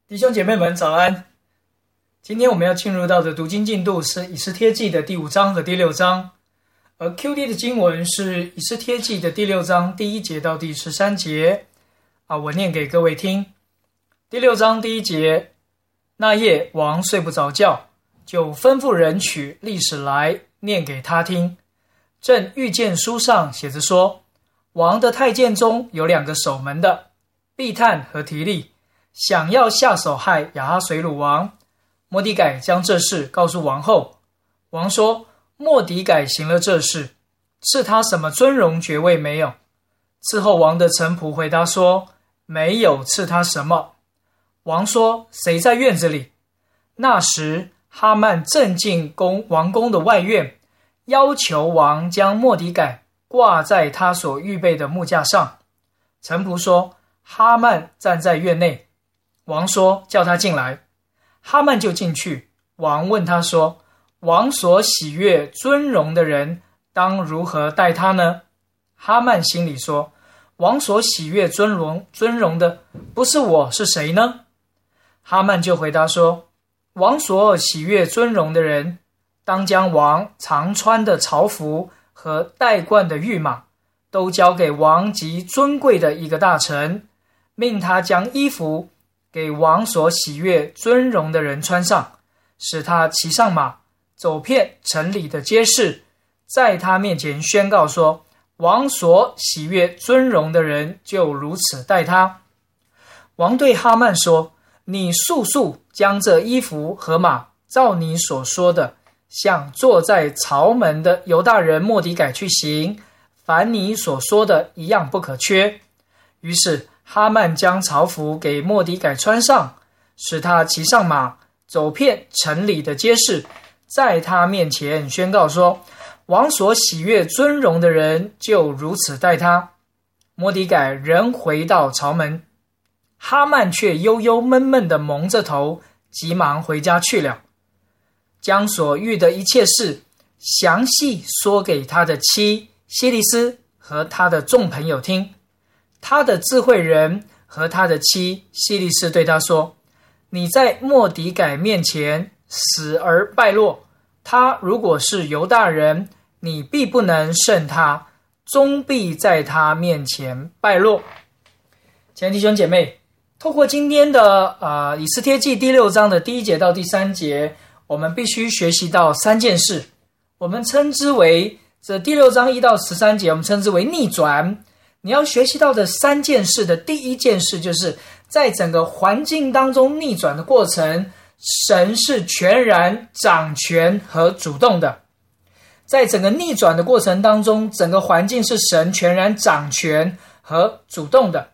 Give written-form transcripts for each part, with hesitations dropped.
弟兄姐妹们早安，今天我们要进入到的读经进度是以斯帖记的第5章和第6章，而 QD 的经文是以斯帖记的第6章第1节到第13节。我念给各位听。第6章第1节，那夜王睡不着觉，就吩咐人取历史来念给他听。正遇见书上写着说，王的太监中有2个守门的，毕探和提利，想要下手害亚哈随鲁王。末底改将这事告诉王后，王说，末底改行了这事，赐他什么尊荣爵位没有？伺候王的臣仆回答说，没有赐他什么。王说，谁在院子里？那时哈曼正进王宫的外院，要求王将末底改挂在他所预备的木架上。臣仆说，哈曼站在院内。王说，叫他进来。哈曼就进去。王问他说，王所喜悦尊荣的人当如何待他呢？哈曼心里说，王所喜悦尊荣的不是我，是谁呢？哈曼就回答说，王所喜悦尊荣的人当将王常穿的朝服和戴冠的御马都交给王极尊贵的一个大臣，命他将衣服给王所喜悦尊荣的人穿上，使他骑上马，走遍城里的街市，在他面前宣告说，王所喜悦尊荣的人就如此待他。王对哈曼说，你速将这衣服和马照你所说的，向坐在朝门的犹大人末底改去行，凡你所说的一样不可缺。于是哈曼将朝服给末底改穿上，使他骑上马，走遍城里的街市，在他面前宣告说，王所喜悦尊荣的人就如此待他。末底改仍回到朝门，哈曼却忧忧闷闷地蒙着头，急忙回家去了，将所遇的一切事详细说给他的妻希利斯和他的众朋友听。他的智慧人和他的妻希利斯对他说，你在末底改面前死而败落，他如果是犹大人，你必不能胜他，终必在他面前败落。亲爱的弟兄姐妹，透过今天的以斯帖记第6章的第1节到第3节，我们必须学习到3件事，我们称之为这第6章1到13节，我们称之为逆转。你要学习到的3件事的第1件事，就是在整个环境当中逆转的过程，神是全然掌权和主动的。在整个逆转的过程当中，整个环境是神全然掌权和主动的。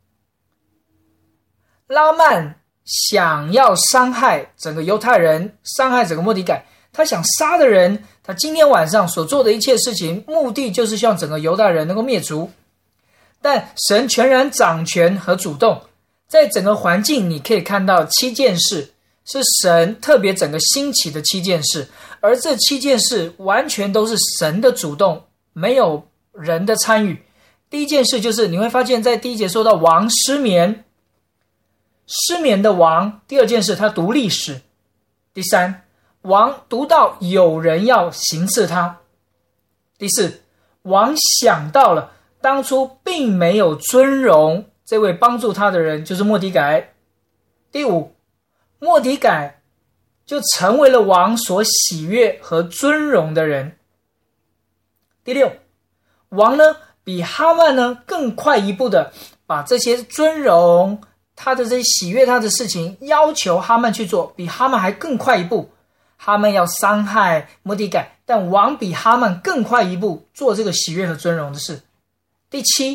拉曼想要伤害整个犹太人，伤害整个末底改，他想杀的人，他今天晚上所做的一切事情，目的就是希望整个犹大人能够灭族。但神全然掌权和主动，在整个环境你可以看到7件事，是神特别整个兴起的7件事，而这7件事完全都是神的主动，没有人的参与。第1件事就是你会发现在第1节说到王失眠的王。第2件事他读历史。第3，王读到有人要行刺他。第4，王想到了当初并没有尊荣这位帮助他的人，就是末底改。第5，末底改就成为了王所喜悦和尊荣的人。第6，王呢比哈曼呢更快一步的把这些尊荣，他的这些喜悦他的事情要求哈曼去做，比哈曼还更快一步。哈曼要伤害末底改，但王比哈曼更快一步做这个喜悦和尊荣的事。第7，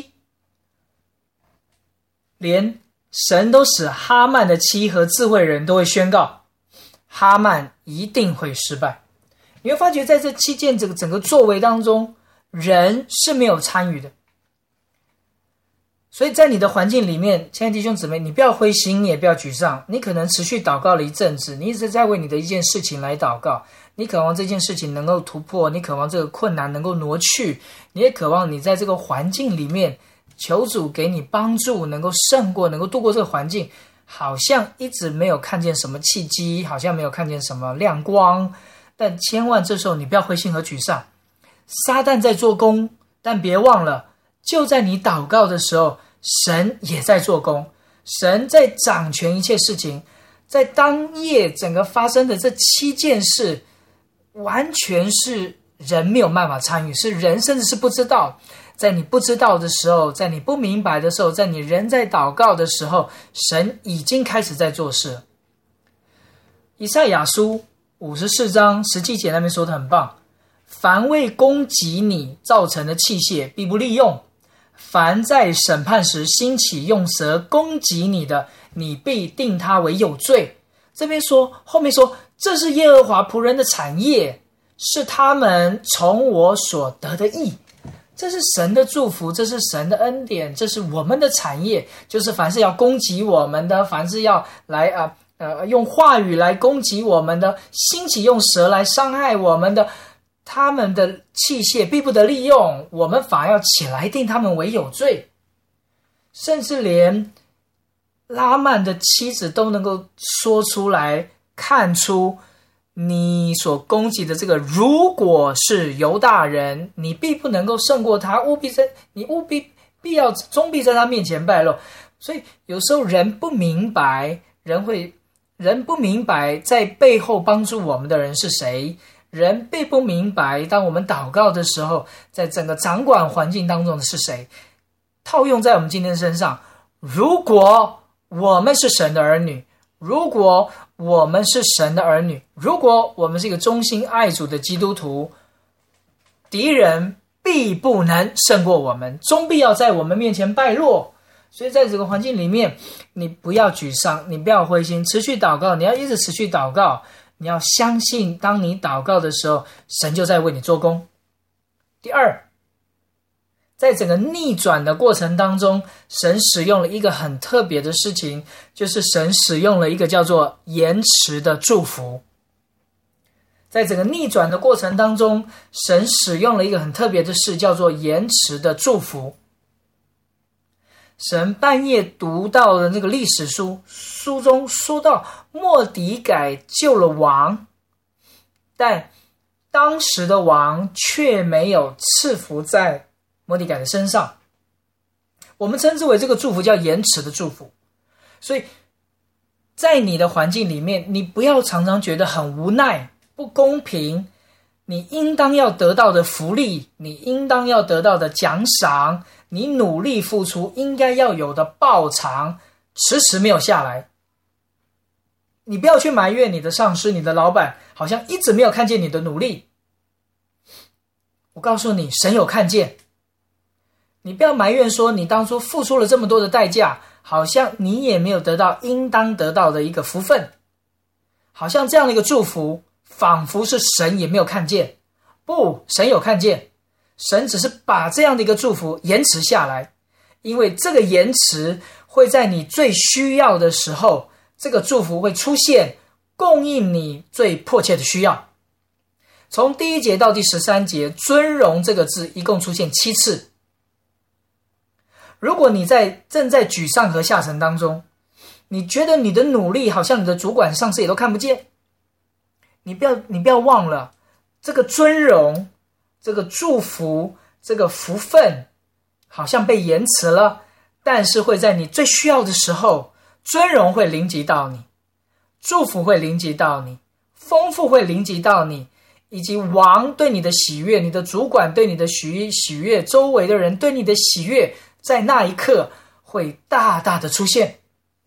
连神都使哈曼的妻和智慧人都会宣告，哈曼一定会失败。你会发觉在这7件整个作为当中，人是没有参与的。所以在你的环境里面，亲爱的弟兄姊妹，你不要灰心，你也不要沮丧。你可能持续祷告了一阵子，你一直在为你的一件事情来祷告，你渴望这件事情能够突破，你渴望这个困难能够挪去，你也渴望你在这个环境里面求主给你帮助，能够胜过，能够度过这个环境。 好像一直没有看见什么契机，好像没有看见什么亮光，但千万这时候你不要灰心和沮丧。撒旦在做工，但别忘了，就在你祷告的时候，神也在做工，神在掌权一切事情。在当夜整个发生的这7件事，完全是人没有办法参与，是人甚至是不知道。在你不知道的时候，在你不明白的时候，在你人在祷告的时候，神已经开始在做事。以赛亚书54章17节那边说的很棒，凡为攻击你造成的器械必不利用，凡在审判时兴起用舌攻击你的，你必定他为有罪。这边说，后面说，这是耶和华仆人的产业，是他们从我所得的义。这是神的祝福，这是神的恩典，这是我们的产业。就是凡是要攻击我们的，凡是要来用话语来攻击我们的，兴起用舌来伤害我们的，他们的器械必不得利用，我们反而要起来定他们为有罪。甚至连拉曼的妻子都能够说出来，看出你所攻击的这个，如果是犹大人，你必不能够胜过他，你务必要终必在他面前败露。所以有时候人不明白，人不明白在背后帮助我们的人是谁，人并不明白当我们祷告的时候，在整个掌管环境当中的是谁。套用在我们今天身上，如果我们是神的儿女，如果我们是神的儿女，如果我们是一个忠心爱主的基督徒，敌人必不能胜过我们，终必要在我们面前败落。所以在这个环境里面，你不要沮丧，你不要灰心，持续祷告，你要一直持续祷告，你要相信当你祷告的时候，神就在为你做工。第二，在整个逆转的过程当中，神使用了一个很特别的事情，就是神使用了一个叫做延迟的祝福。在整个逆转的过程当中，神使用了一个很特别的事，叫做延迟的祝福。神半夜读到的那个历史书中说到，末底改救了王，但当时的王却没有赐福在末底改的身上。我们称之为这个祝福叫延迟的祝福。所以在你的环境里面，你不要常常觉得很无奈、不公平，你应当要得到的福利，你应当要得到的奖赏，你努力付出应该要有的报偿，迟迟没有下来。你不要去埋怨你的上司、你的老板，好像一直没有看见你的努力。我告诉你，神有看见。你不要埋怨说你当初付出了这么多的代价，好像你也没有得到应当得到的一个福分，好像这样的一个祝福仿佛是神也没有看见。不，神有看见，神只是把这样的一个祝福延迟下来，因为这个延迟会在你最需要的时候，这个祝福会出现，供应你最迫切的需要。从第1节到第13节，尊荣这个字一共出现7次。如果你正在沮丧和下沉当中，你觉得你的努力好像你的主管上司也都看不见，你不要忘了，这个尊荣、这个祝福、这个福分好像被延迟了，但是会在你最需要的时候，尊荣会临及到你，祝福会临及到你，丰富会临及到你，以及王对你的喜悦，你的主管对你的喜悦，周围的人对你的喜悦，在那一刻会大大的出现。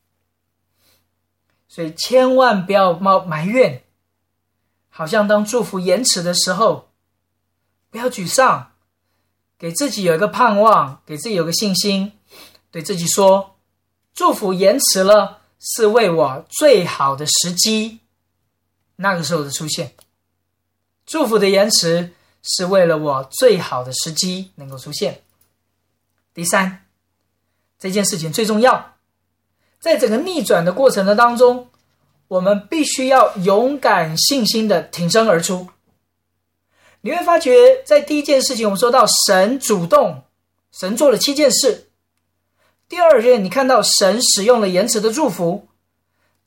所以千万不要埋怨，好像当祝福延迟的时候，不要沮丧，给自己有一个盼望，给自己有个信心，对自己说，祝福延迟了，是为我最好的时机，那个时候的出现。祝福的延迟是为了我最好的时机能够出现。第三，这件事情最重要，在整个逆转的过程的当中，我们必须要勇敢信心的挺身而出。你会发觉在第一件事情我们说到神主动，神做了7件事。第二件你看到神使用了延迟的祝福。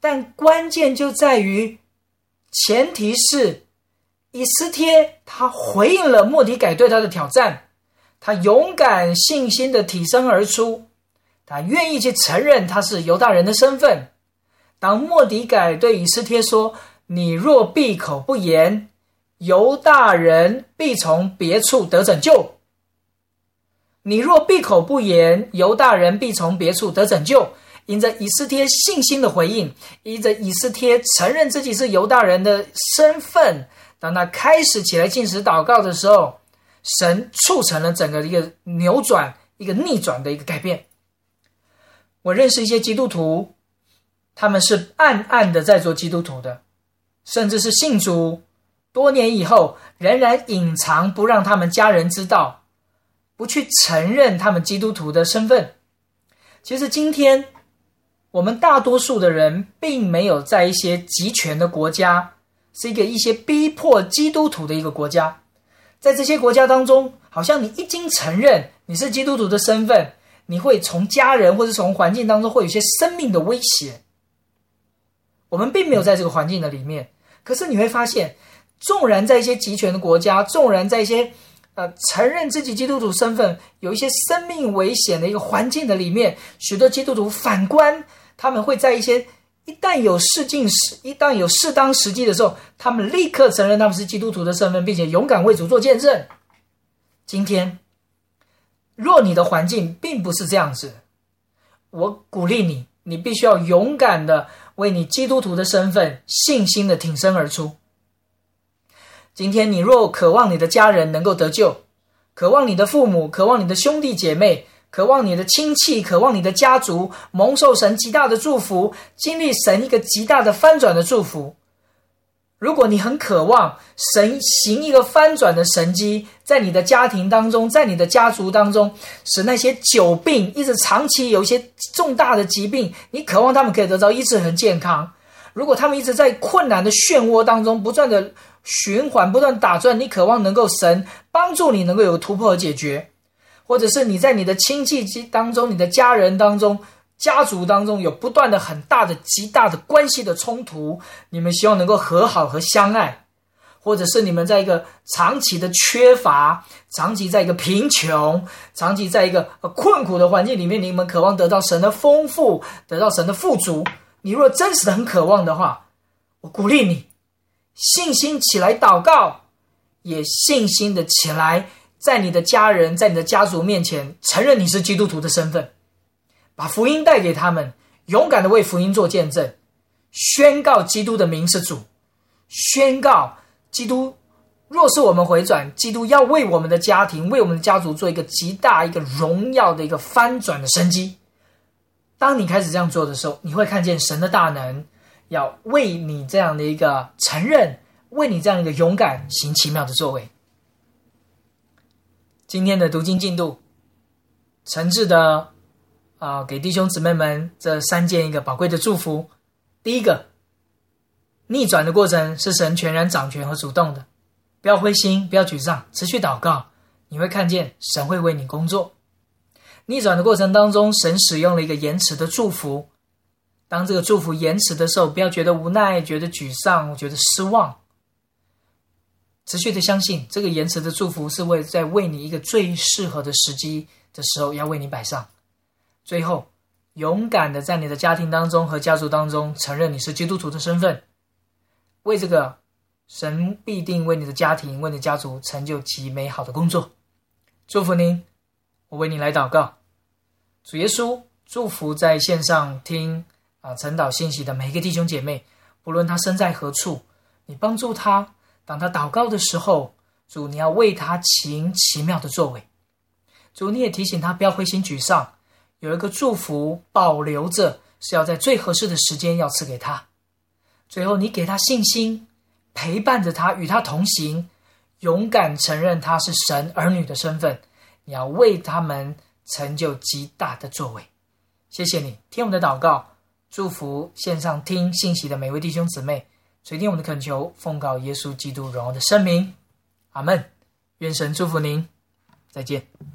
但关键就在于，前提是以斯帖他回应了末底改对他的挑战，他勇敢信心的挺身而出，他愿意去承认他是犹大人的身份。当末底改对以斯帖说，你若闭口不言，犹大人必从别处得拯救。你若闭口不言，犹大人必从别处得拯救。因着以斯帖信心的回应，因着以斯帖承认自己是犹大人的身份，当他开始起来禁食祷告的时候，神促成了整个一个扭转、一个逆转的一个改变。我认识一些基督徒，他们是暗暗的在做基督徒的，甚至是信主多年以后仍然隐藏，不让他们家人知道，不去承认他们基督徒的身份。其实今天我们大多数的人并没有在一些集权的国家，是一些逼迫基督徒的一个国家。在这些国家当中，好像你一经承认你是基督徒的身份，你会从家人或是从环境当中会有一些生命的威胁。我们并没有在这个环境的里面，可是你会发现，纵然在一些集权的国家，纵然在一些承认自己基督徒身份有一些生命危险的一个环境的里面，许多基督徒反观他们会在一些一旦有适当时机的时候，他们立刻承认他们是基督徒的身份，并且勇敢为主做见证。今天若你的环境并不是这样子，我鼓励你，你必须要勇敢的为你基督徒的身份信心的挺身而出。今天你若渴望你的家人能够得救，渴望你的父母，渴望你的兄弟姐妹，渴望你的亲戚，渴望你的家族蒙受神极大的祝福，经历神一个极大的翻转的祝福。如果你很渴望神行一个翻转的神迹，在你的家庭当中，在你的家族当中，使那些久病一直长期有一些重大的疾病，你渴望他们可以得到医治和健康。如果他们一直在困难的漩涡当中不断的循环，不断打转，你渴望能够神帮助你能够有突破和解决。或者是你在你的亲戚当中，你的家人当中，家族当中有不断的很大的极大的关系的冲突，你们希望能够和好和相爱。或者是你们在一个长期的缺乏，长期在一个贫穷，长期在一个困苦的环境里面，你们渴望得到神的丰富，得到神的富足。你若真实的很渴望的话，我鼓励你信心起来祷告，也信心的起来在你的家人，在你的家族面前承认你是基督徒的身份，把福音带给他们，勇敢的为福音做见证，宣告基督的名是主，宣告基督若是我们回转，基督要为我们的家庭，为我们的家族做一个极大一个荣耀的一个翻转的神迹。当你开始这样做的时候，你会看见神的大能要为你这样的一个承认，为你这样一个勇敢行奇妙的作为。今天的读经进度，诚挚的给弟兄姊妹们这3件一个宝贵的祝福。第一个，逆转的过程是神全然掌权和主动的，不要灰心，不要沮丧，持续祷告，你会看见神会为你工作。逆转的过程当中，神使用了一个延迟的祝福，当这个祝福延迟的时候，不要觉得无奈，觉得沮丧，觉得失望，持续的相信这个延迟的祝福是在为你一个最适合的时机的时候要为你摆上。最后勇敢的在你的家庭当中和家族当中承认你是基督徒的身份，为这个神必定为你的家庭，为你的家族成就极美好的工作。祝福您，我为你来祷告。主耶稣，祝福在线上听晨祷信息的每一个弟兄姐妹，不论他身在何处，你帮助他，当他祷告的时候，主你要为他行奇妙的作为。主你也提醒他不要灰心沮丧，有一个祝福保留着，是要在最合适的时间要赐给他。最后你给他信心，陪伴着他，与他同行，勇敢承认他是神儿女的身份，你要为他们成就极大的作为。谢谢你听我们的祷告，祝福线上听信息的每位弟兄姊妹，垂听我们的恳求，奉告耶稣基督荣耀的圣名，阿们。愿神祝福您，再见。